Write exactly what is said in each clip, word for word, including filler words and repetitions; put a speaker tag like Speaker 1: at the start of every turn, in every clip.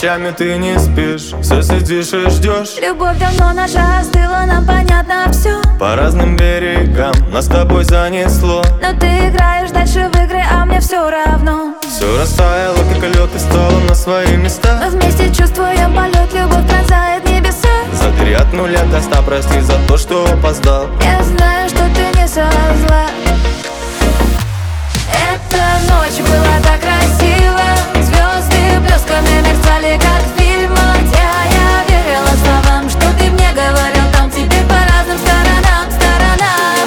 Speaker 1: ночами ты не спишь, все сидишь и ждешь.
Speaker 2: Любовь давно наша остыла, нам понятно все.
Speaker 1: По разным берегам нас с тобой занесло.
Speaker 2: Но ты играешь дальше в игры, а мне все равно.
Speaker 1: Все растаяло, как лед, и стало на свои места.
Speaker 2: Мы вместе чувствуем полет, любовь пронзает небеса.
Speaker 1: За три от нуля до ста прости за то, что опоздал.
Speaker 2: Я знаю, что ты не со зла. Эта ночь была так красива, звезды блесками мерцали, как в фильмах, где я верила словам, что ты мне говорил там. Теперь по разным сторонам, сторонам.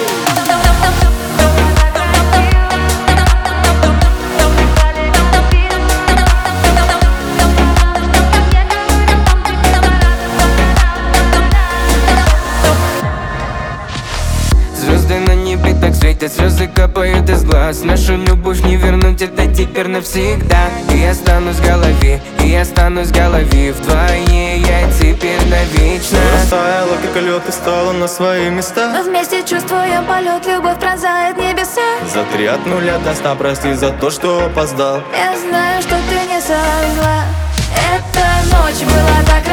Speaker 3: Звезды на небе так светят, слезы капают из глаз. Нашу любовь не вернуть, это теперь навсегда. И я останусь в голове, и я останусь в голове. Вдвойне я теперь навечно.
Speaker 1: Все растаяло, как лед, и стало на свои места.
Speaker 2: Мы вместе чувствуем полет, любовь пронзает небеса.
Speaker 1: За три от нуля до ста прости за то, что опоздал.
Speaker 2: Я знаю, что ты не со зла. Эта ночь была так